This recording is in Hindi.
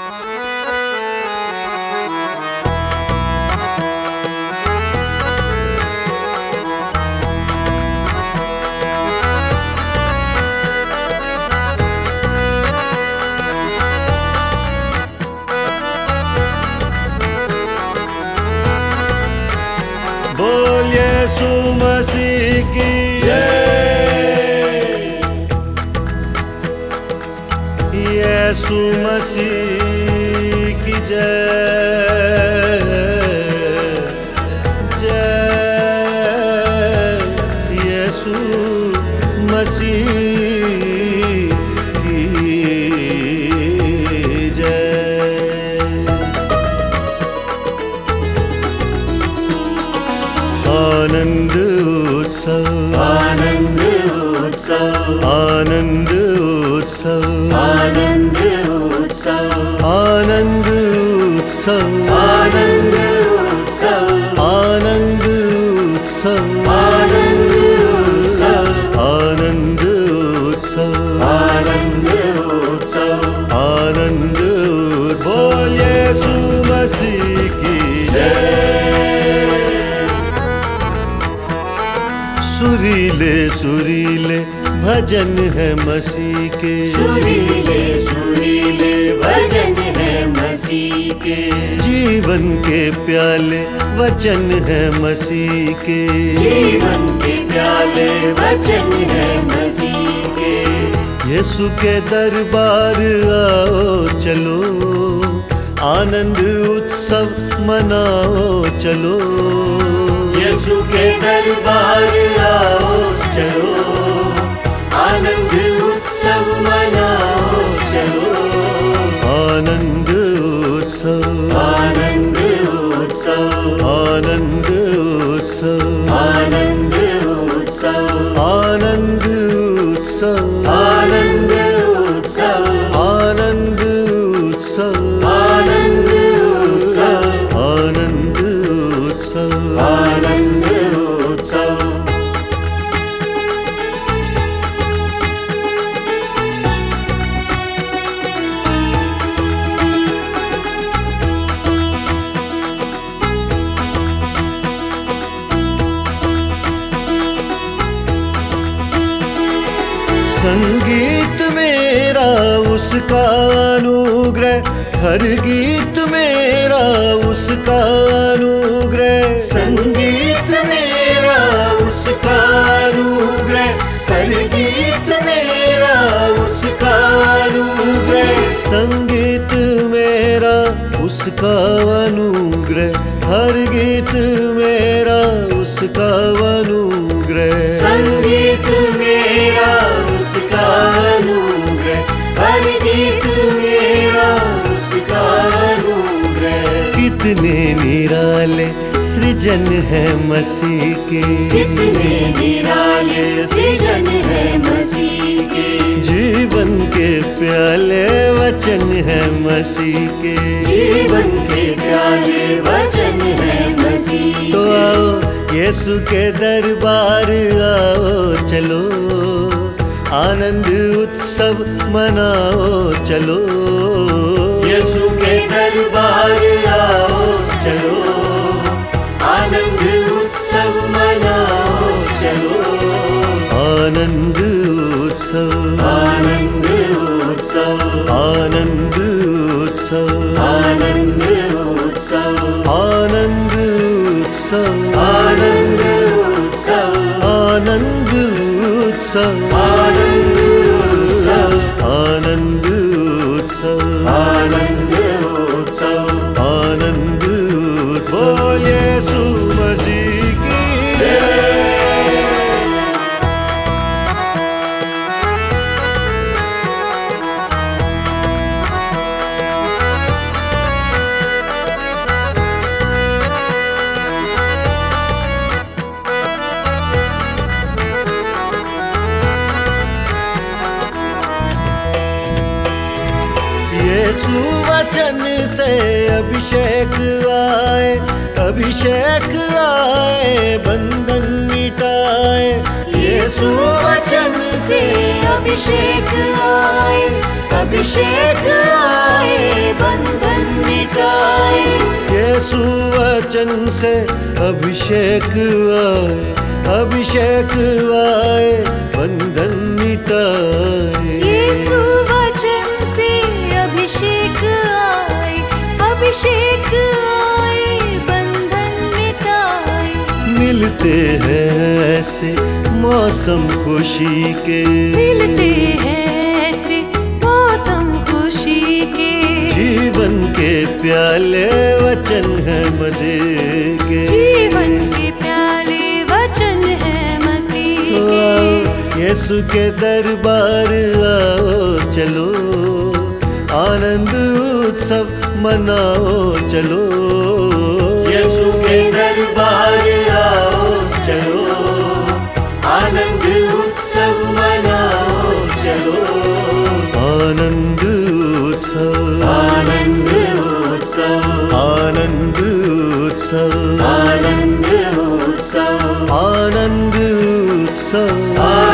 बोल यीशु मसीह की जय, यीशु मसीह की जय, जय यीशु मसीह की जय। आनंद उत्सव, आनंद उत्सव, आनंद उत्सव, आनंद उत्सव, आनंद उत्सव, आनंद उत्सव, आनंद उत्सव, आनंद उत्सव, आनंद उत्सव, आनंद उत्सव, आनंद उत्सव। बोल यीशु मसीह की जय। सुरीले सुरीले भजन है मसीह के, सुरीले सुरीले भजन है मसीह के, जीवन के प्याले वचन है मसीह के, जीवन के प्याले वचन है मसीह के। यीशु के दरबार आओ चलो, आनंद उत्सव मनाओ चलो। यीशु के दरबार आओ चलो, आनंद उत्सव मनाओ चलो। आनंद उत्सव, आनंद उत्सव, आनंद उत्सव, आनंद उत्सव, आनंद उत्सव, आनंद उत्सव, आनंद उत्सव, आनंद उत्सव, आनंद उत्सव, आनंद उत्सव। संगीत मेरा उसका अनुग्रह, हर गीत मेरा उसका अनुग्रह। संगीत मेरा उसका अनुग्रह, हर गीत मेरा उसका अनुग्रह। संगीत मेरा उसका अनुग्रह, हर गीत मेरा उसका अनुग्रह। संगीत मेरा उसका अनुग्रह, हर गीत मेरा उसका अनुग्रह। कितने निराले सृजन है मसीह के, कितने निराले सृजन है मसीह के। जीवन के प्याले वचन है मसीह के, जीवन के प्याले वचन है मसीह तो के। आओ यीशु के दरबार आओ चलो, आनंद उत्सव मनाओ चलो। यीशु के दरबार आओ चलो, आनंद उत्सव मनाओ चलो। आनंद उत्सव, आनंद उत्सव, आनंद उत्सव, आनंद उत्सव, आनंद उत्सव, आनंद उत्सव, आनंद उत्सव, आनंद उत्सव, आनंद उत्सव, आनंद उत्सव, आनंद उत्सव। बोल यीशु मसीह की जय। यीशु वचन से अभिषेक आए, अभिषेक आए, बंधन मिटाए। यीशु वचन से अभिषेक आए, अभिषेक आए, बंधन मिटाए। यीशु वचन से अभिषेक आए, अभिषेक आए, बंधन मिटाए। यीशु वचन से अभिषेक आए, अभिषेक आए, बंधन मिटाए। मिलते हैं ऐसे मौसम खुशी के, मिलते हैं ऐसे मौसम खुशी के। जीवन के प्याले वचन है मजे के, जीवन के प्याले वचन है मसीह के। यीशु के दरबार आओ चलो, आनंद उत्सव मनाओ चलो। यीशु के दरबार आओ चलो, आनंद उत्सव मनाओ चलो। आनंद उत्सव, आनंद उत्सव, आनंद उत्सव, आनंद उत्सव, आनंद उत्सव।